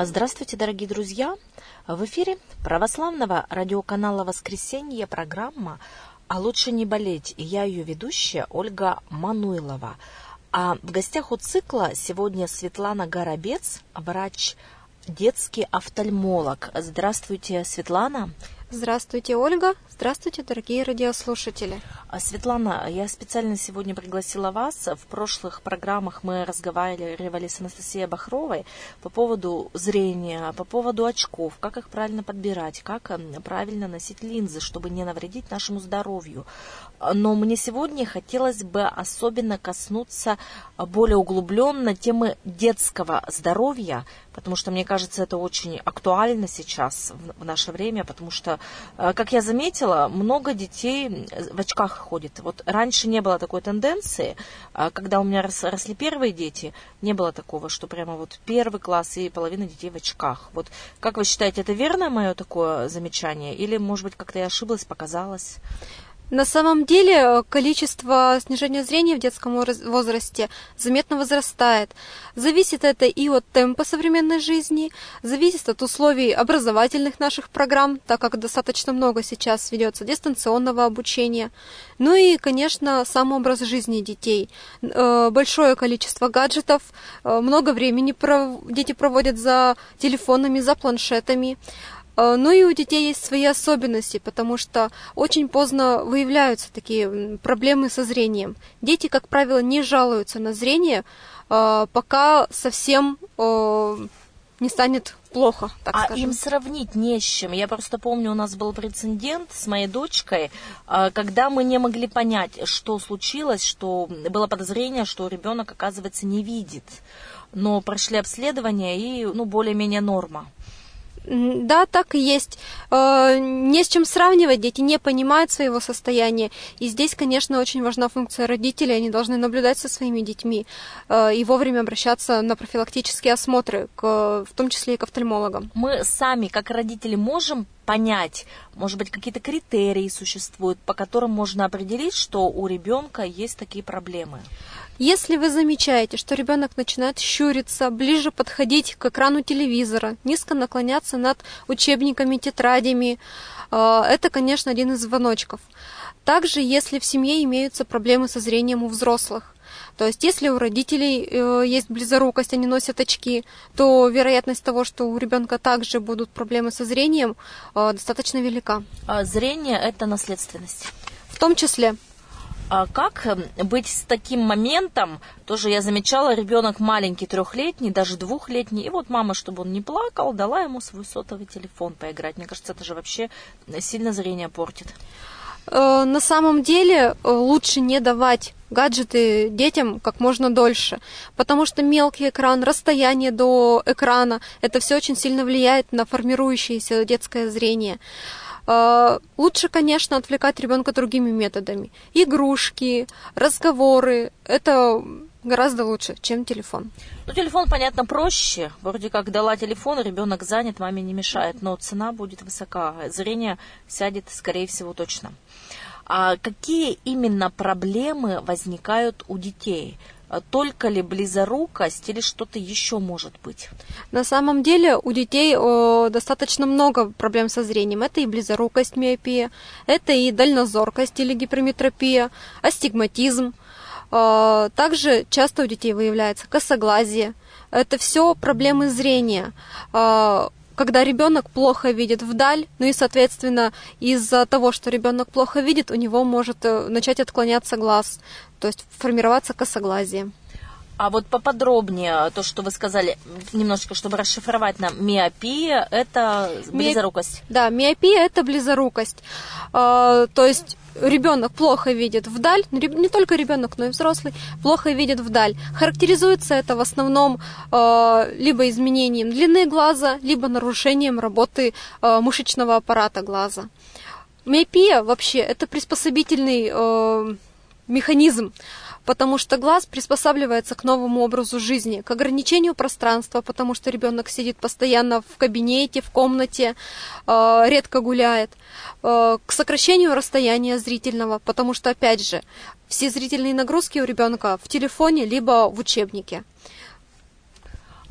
Здравствуйте, дорогие друзья! В эфире православного радиоканала «Воскресенье» программа «А лучше не болеть». И я ее ведущая Ольга Мануйлова. А в гостях у цикла сегодня Светлана Горобец, врач, детский офтальмолог. Здравствуйте, Светлана. Здравствуйте, Ольга. Здравствуйте, дорогие радиослушатели. Светлана, я специально сегодня пригласила вас. В прошлых программах мы разговаривали с Анастасией Бахровой по поводу зрения, по поводу очков, как их правильно подбирать, как правильно носить линзы, чтобы не навредить нашему здоровью. Но мне сегодня хотелось бы особенно коснуться более углубленно темы детского здоровья, потому что, мне кажется, это очень актуально сейчас, в наше время, потому что, как я заметила, много детей в очках ходит. Вот раньше не было такой тенденции, когда у меня росли первые дети, не было такого, что прямо вот первый класс и половина детей в очках. Вот как вы считаете, это верное мое такое замечание? Или, может быть, как-то я ошиблась, показалось? На самом деле количество снижения зрения в детском возрасте заметно возрастает. Зависит это и от темпа современной жизни, зависит от условий образовательных наших программ, так как достаточно много сейчас ведется дистанционного обучения. Ну и, конечно, сам образ жизни детей. Большое количество гаджетов, много времени дети проводят за телефонами, за планшетами. Ну и у детей есть свои особенности, потому что очень поздно выявляются такие проблемы со зрением. Дети, как правило, не жалуются на зрение, пока совсем не станет плохо, так скажем. Им сравнить не с чем. Я просто помню, у нас был прецедент с моей дочкой, когда мы не могли понять, что случилось, что было подозрение, что ребенок, оказывается, не видит. Но прошли обследование и, более-менее норма. Да, так и есть. Не с чем сравнивать, дети не понимают своего состояния. И здесь, конечно, очень важна функция родителей. Они должны наблюдать за своими детьми и вовремя обращаться на профилактические осмотры, в том числе и к офтальмологам. Мы сами, как родители, можем понять, может быть, какие-то критерии существуют, по которым можно определить, что у ребенка есть такие проблемы? Если вы замечаете, что ребенок начинает щуриться, ближе подходить к экрану телевизора, низко наклоняться над учебниками, тетрадями, это, конечно, один из звоночков. Также, если в семье имеются проблемы со зрением у взрослых, то есть если у родителей есть близорукость, они носят очки, то вероятность того, что у ребенка также будут проблемы со зрением, достаточно велика. Зрение – это наследственность? В том числе. А как быть с таким моментом? Тоже я замечала, ребенок маленький, 3-летний, даже 2-летний. И вот мама, чтобы он не плакал, дала ему свой сотовый телефон поиграть. Мне кажется, это же вообще сильно зрение портит. На самом деле лучше не давать гаджеты детям как можно дольше, потому что мелкий экран, расстояние до экрана, это все очень сильно влияет на формирующееся детское зрение. Лучше, конечно, отвлекать ребенка другими методами. Игрушки, разговоры. Это гораздо лучше, чем телефон. Телефон, понятно, проще. Вроде как дала телефон, ребенок занят, маме не мешает, но цена будет высока. Зрение сядет, скорее всего, точно. А какие именно проблемы возникают у детей? Только ли близорукость или что-то еще может быть? На самом деле у детей достаточно много проблем со зрением. Это и близорукость, миопия, это и дальнозоркость или гиперметропия, астигматизм. Также часто у детей выявляется косоглазие. Это все проблемы зрения. Когда ребенок плохо видит вдаль, и, соответственно, из-за того, что ребенок плохо видит, у него может начать отклоняться глаз, то есть формироваться косоглазие. А вот поподробнее, то, что вы сказали, немножечко, чтобы расшифровать нам, миопия – это близорукость. Да, миопия – это близорукость. То есть ребенок плохо видит вдаль, не только ребенок, но и взрослый, плохо видит вдаль. Характеризуется это в основном либо изменением длины глаза, либо нарушением работы мышечного аппарата глаза. Миопия вообще – это приспособительный механизм, потому что глаз приспосабливается к новому образу жизни, к ограничению пространства, потому что ребенок сидит постоянно в кабинете, в комнате, редко гуляет, к сокращению расстояния зрительного, потому что, опять же, все зрительные нагрузки у ребенка в телефоне либо в учебнике.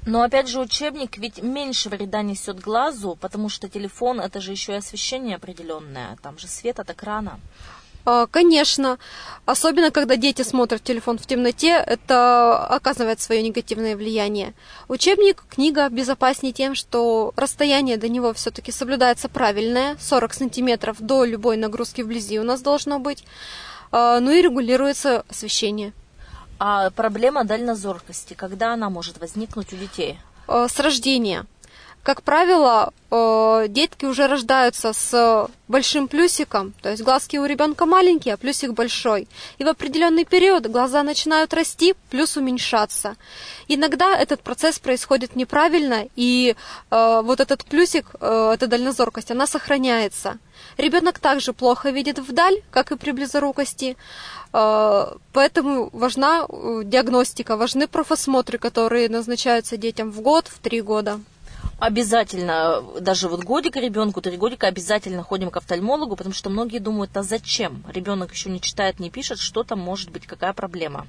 Но опять же учебник ведь меньше вреда несет глазу, потому что телефон это же еще и освещение определенное, там же свет от экрана. Конечно, особенно когда дети смотрят телефон в темноте, это оказывает свое негативное влияние. Учебник, книга безопаснее тем, что расстояние до него все-таки соблюдается правильное, 40 сантиметров до любой нагрузки вблизи у нас должно быть, ну и регулируется освещение. А проблема дальнозоркости, когда она может возникнуть у детей? С рождения. Как правило, детки уже рождаются с большим плюсиком, то есть глазки у ребенка маленькие, а плюсик большой. И в определенный период глаза начинают расти, плюс уменьшаться. Иногда этот процесс происходит неправильно, и вот этот плюсик, эта дальнозоркость, она сохраняется. Ребенок также плохо видит вдаль, как и при близорукости, поэтому важна диагностика, важны профосмотры, которые назначаются детям в год, в 3 года. Обязательно, даже вот годик ребенку, 3 годика, обязательно ходим к офтальмологу, потому что многие думают, а зачем? Ребенок еще не читает, не пишет, что там может быть, какая проблема.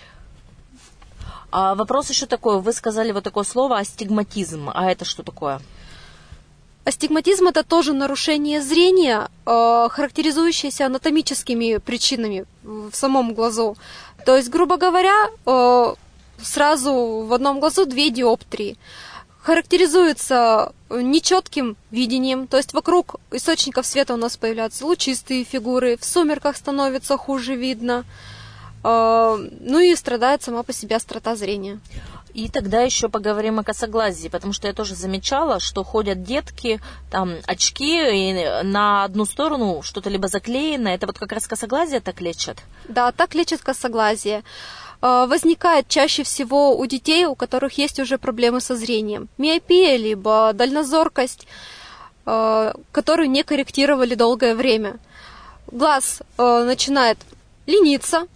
А вопрос еще такой, вы сказали вот такое слово астигматизм, а это что такое? Астигматизм – это тоже нарушение зрения, характеризующееся анатомическими причинами в самом глазу. То есть, грубо говоря, сразу в одном глазу 2 диоптрии. Характеризуется нечетким видением, то есть вокруг источников света у нас появляются лучистые фигуры, в сумерках становится хуже видно, ну и страдает сама по себе острота зрения. И тогда еще поговорим о косоглазии, потому что я тоже замечала, что ходят детки, там очки, и на одну сторону что-то либо заклеено, это вот как раз косоглазие так лечат? Да, так лечат косоглазие. Возникает чаще всего у детей, у которых есть уже проблемы со зрением. Миопия, либо дальнозоркость, которую не корректировали долгое время. Глаз начинает лениться,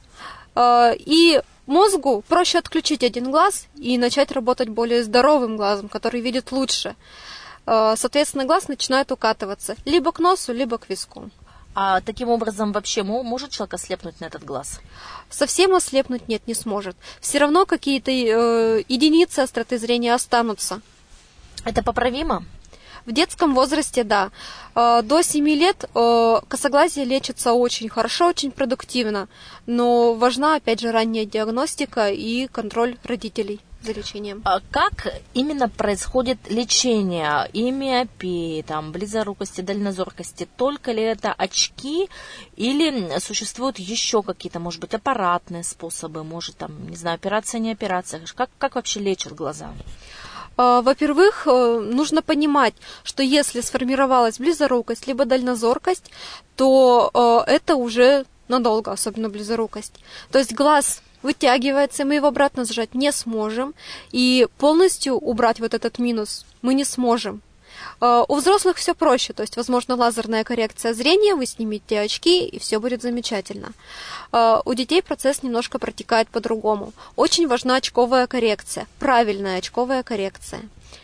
и мозгу проще отключить один глаз и начать работать более здоровым глазом, который видит лучше. Соответственно, глаз начинает укатываться либо к носу, либо к виску. А таким образом вообще может человек ослепнуть на этот глаз? Совсем ослепнуть нет, не сможет. Все равно какие-то единицы остроты зрения останутся. Это поправимо? В детском возрасте, да. До 7 лет косоглазие лечится очень хорошо, очень продуктивно. Но важна, опять же, ранняя диагностика и контроль родителей за лечением. А как именно происходит лечение и миопии, там, близорукости, дальнозоркости? Только ли это очки или существуют еще какие-то, может быть, аппаратные способы, может, там, не знаю, операция, не операция? Как вообще лечат глаза? Во-первых, нужно понимать, что если сформировалась близорукость либо дальнозоркость, то это уже надолго, особенно близорукость. То есть глаз вытягивается, мы его обратно сжать не сможем, и полностью убрать вот этот минус мы не сможем. У взрослых все проще, то есть, возможно, лазерная коррекция зрения, вы снимете очки, и все будет замечательно. У детей процесс немножко протекает по-другому. Очень важна очковая коррекция, правильная очковая коррекция.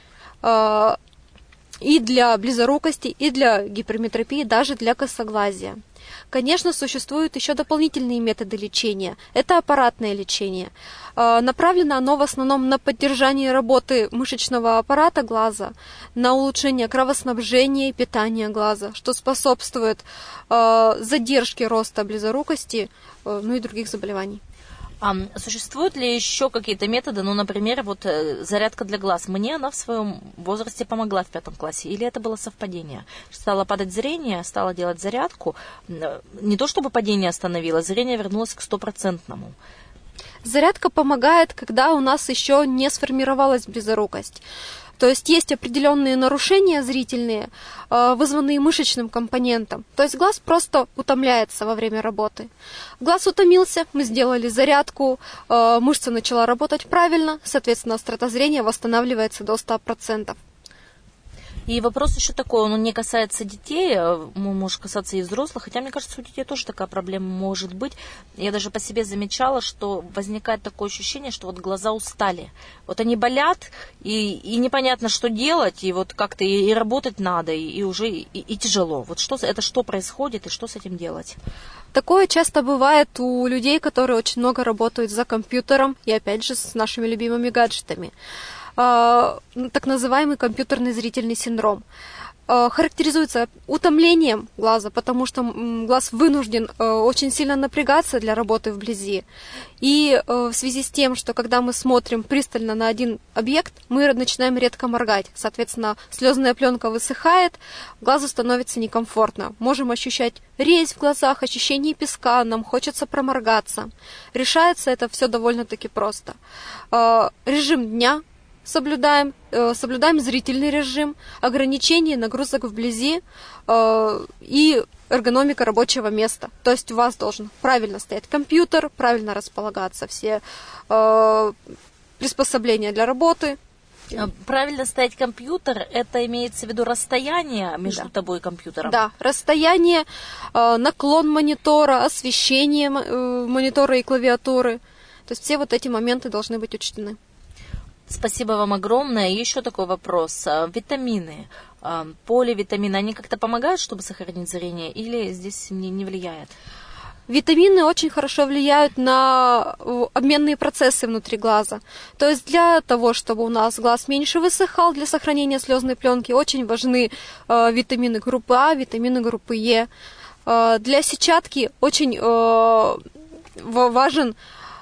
И для близорукости, и для гиперметропии, даже для косоглазия. Конечно, существуют еще дополнительные методы лечения. Это аппаратное лечение. Направлено оно в основном на поддержание работы мышечного аппарата глаза, на улучшение кровоснабжения и питания глаза, что способствует задержке роста близорукости, ну и других заболеваний. А существуют ли еще какие-то методы, ну, например, вот зарядка для глаз? Мне она в своем возрасте помогла в 5 классе, или это было совпадение? Стало падать зрение, стала делать зарядку, не то чтобы падение остановилось, зрение вернулось к 100%. Зарядка помогает, когда у нас еще не сформировалась близорукость. То есть есть определенные нарушения зрительные, вызванные мышечным компонентом. То есть глаз просто утомляется во время работы. Глаз утомился, мы сделали зарядку, мышца начала работать правильно, соответственно, острота зрения восстанавливается до 100%. И вопрос еще такой, он не касается детей, может касаться и взрослых, хотя, мне кажется, у детей тоже такая проблема может быть. Я даже по себе замечала, что возникает такое ощущение, что вот глаза устали. Вот они болят, и непонятно, что делать, и вот как-то и работать надо, и уже и тяжело. Вот что происходит, и что с этим делать? Такое часто бывает у людей, которые очень много работают за компьютером, и опять же с нашими любимыми гаджетами. так называемый компьютерный зрительный синдром. Характеризуется утомлением глаза, потому что глаз вынужден очень сильно напрягаться для работы вблизи. И в связи с тем, что когда мы смотрим пристально на один объект, мы начинаем редко моргать. Соответственно, слезная пленка высыхает, глазу становится некомфортно. Можем ощущать резь в глазах, ощущение песка, нам хочется проморгаться. Решается это все довольно-таки просто. Режим дня соблюдаем зрительный режим, ограничение нагрузок вблизи и эргономика рабочего места. То есть у вас должен правильно стоять компьютер, правильно располагаться все приспособления для работы. Правильно стоять компьютер, это имеется в виду расстояние между тобой и компьютером? Да, расстояние, наклон монитора, освещение монитора и клавиатуры. То есть все вот эти моменты должны быть учтены. Спасибо вам огромное. Еще такой вопрос. Витамины, поливитамины, они как-то помогают, чтобы сохранить зрение, или здесь не влияет? Витамины очень хорошо влияют на обменные процессы внутри глаза. То есть для того, чтобы у нас глаз меньше высыхал, для сохранения слезной пленки очень важны витамины группы А, витамины группы Е. Для сетчатки очень важен...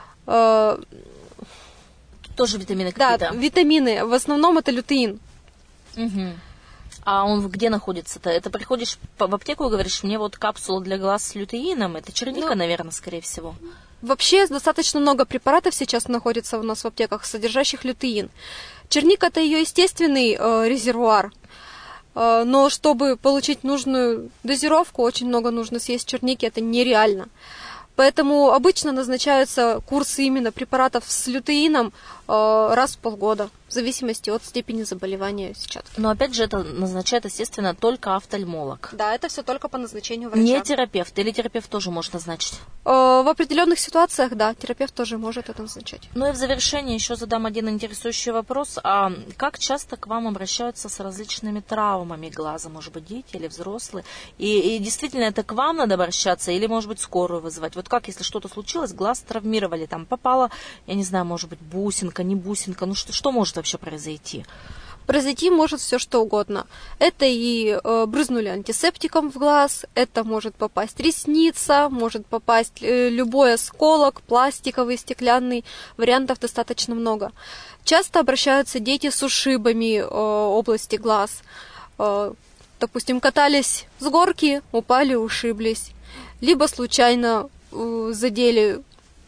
Тоже витамины какие-то? Да, витамины. В основном это лютеин. Угу. А он где находится-то? Это приходишь в аптеку и говоришь, мне вот капсула для глаз с лютеином. Это черника, наверное, скорее всего. Вообще достаточно много препаратов сейчас находится у нас в аптеках, содержащих лютеин. Черника – это ее естественный резервуар. Но чтобы получить нужную дозировку, очень много нужно съесть черники, это нереально. Поэтому обычно назначаются курсы именно препаратов с лютеином раз в полгода, в зависимости от степени заболевания сетчатки. Но опять же, это назначает, естественно, только офтальмолог. Да, это все только по назначению врача. Не терапевт, или терапевт тоже может назначить? В определенных ситуациях, да, терапевт тоже может это назначать. Ну и в завершение еще задам один интересующий вопрос. А как часто к вам обращаются с различными травмами глаза? Может быть, дети или взрослые? И действительно, это к вам надо обращаться или, может быть, скорую вызывать? Вот как, если что-то случилось, глаз травмировали, там попала, я не знаю, может быть, бусинка, не бусинка, ну что может вообще произойти? Произойти может все что угодно. Это и брызнули антисептиком в глаз, это может попасть ресница, может попасть любой осколок, пластиковый, стеклянный, вариантов достаточно много. Часто обращаются дети с ушибами области глаз. Допустим, катались с горки, упали, ушиблись. Либо случайно задели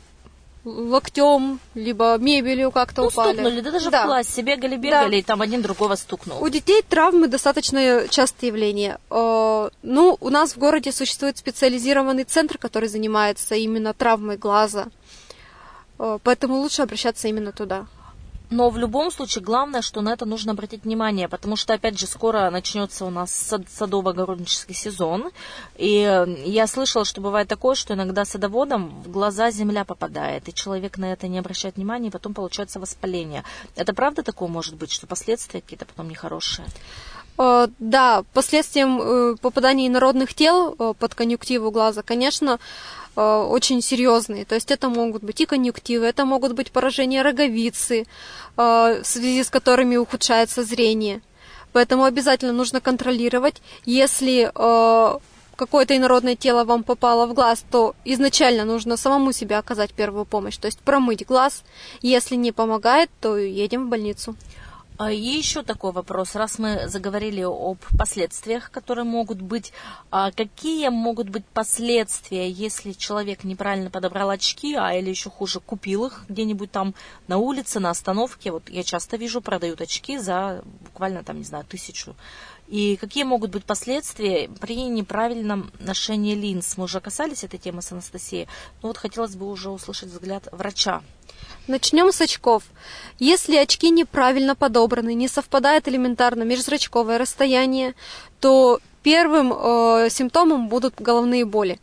локтем, либо мебелью как-то упали. Стукнули, да даже в классе бегали, и там один другого стукнул. У детей травмы достаточно частое явление. У нас в городе существует специализированный центр, который занимается именно травмой глаза. Поэтому лучше обращаться именно туда. Но в любом случае, главное, что на это нужно обратить внимание, потому что, опять же, скоро начнется у нас садово-огороднический сезон, и я слышала, что бывает такое, что иногда садоводам в глаза земля попадает, и человек на это не обращает внимания, и потом получается воспаление. Это правда такое может быть, что последствия какие-то потом нехорошие? Да, последствием попадания инородных тел под конъюнктиву глаза, конечно, очень серьезные. То есть это могут быть и конъюнктивы, это могут быть поражения роговицы, в связи с которыми ухудшается зрение. Поэтому обязательно нужно контролировать. Если какое-то инородное тело вам попало в глаз, то изначально нужно самому себе оказать первую помощь, то есть промыть глаз. Если не помогает, то едем в больницу. И еще такой вопрос. Раз мы заговорили об последствиях, которые могут быть, какие могут быть последствия, если человек неправильно подобрал очки, или еще хуже, купил их где-нибудь там на улице, на остановке? Вот я часто вижу, продают очки за буквально там, не знаю, 1000. И какие могут быть последствия при неправильном ношении линз? Мы уже касались этой темы с Анастасией, но вот хотелось бы уже услышать взгляд врача. Начнем с очков. Если очки неправильно подобраны, не совпадает элементарно межзрачковое расстояние, то первым симптомом будут головные боли.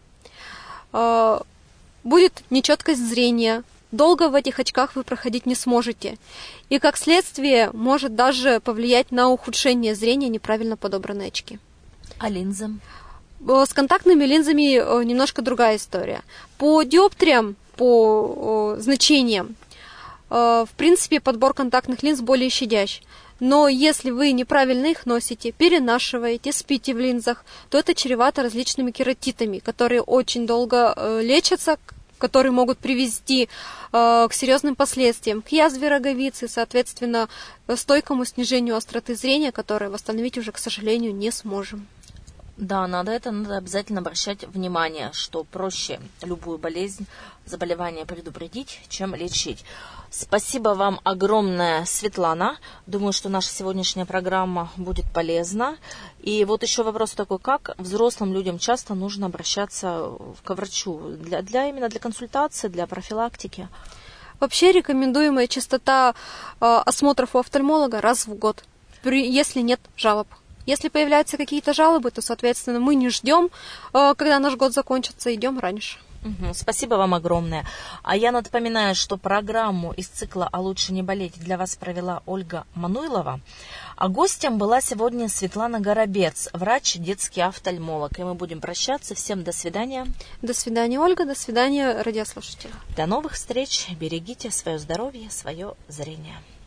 Будет нечеткость зрения. Долго в этих очках вы проходить не сможете. И как следствие может даже повлиять на ухудшение зрения неправильно подобранные очки. А линзы? С контактными линзами немножко другая история. По диоптриям, по значениям, В принципе, подбор контактных линз более щадящий. Но если вы неправильно их носите, перенашиваете, спите в линзах, то это чревато различными кератитами, которые очень долго лечатся, которые могут привести к серьезным последствиям, к язве роговицы, соответственно, стойкому снижению остроты зрения, которое восстановить уже, к сожалению, не сможем. Да, надо обязательно обращать внимание, что проще любую болезнь, заболевание предупредить, чем лечить. Спасибо вам огромное, Светлана. Думаю, что наша сегодняшняя программа будет полезна. И вот еще вопрос такой, как взрослым людям часто нужно обращаться к врачу именно для консультации, для профилактики? Вообще рекомендуемая частота осмотров у офтальмолога раз в год, если нет жалоб. Если появляются какие-то жалобы, то, соответственно, мы не ждем, когда наш год закончится, идем раньше. Спасибо вам огромное. А я напоминаю, что программу из цикла «А лучше не болеть» для вас провела Ольга Мануйлова. А гостем была сегодня Светлана Горобец, врач, детский офтальмолог. И мы будем прощаться. Всем до свидания. До свидания, Ольга. До свидания, радиослушатели. До новых встреч. Берегите свое здоровье, свое зрение.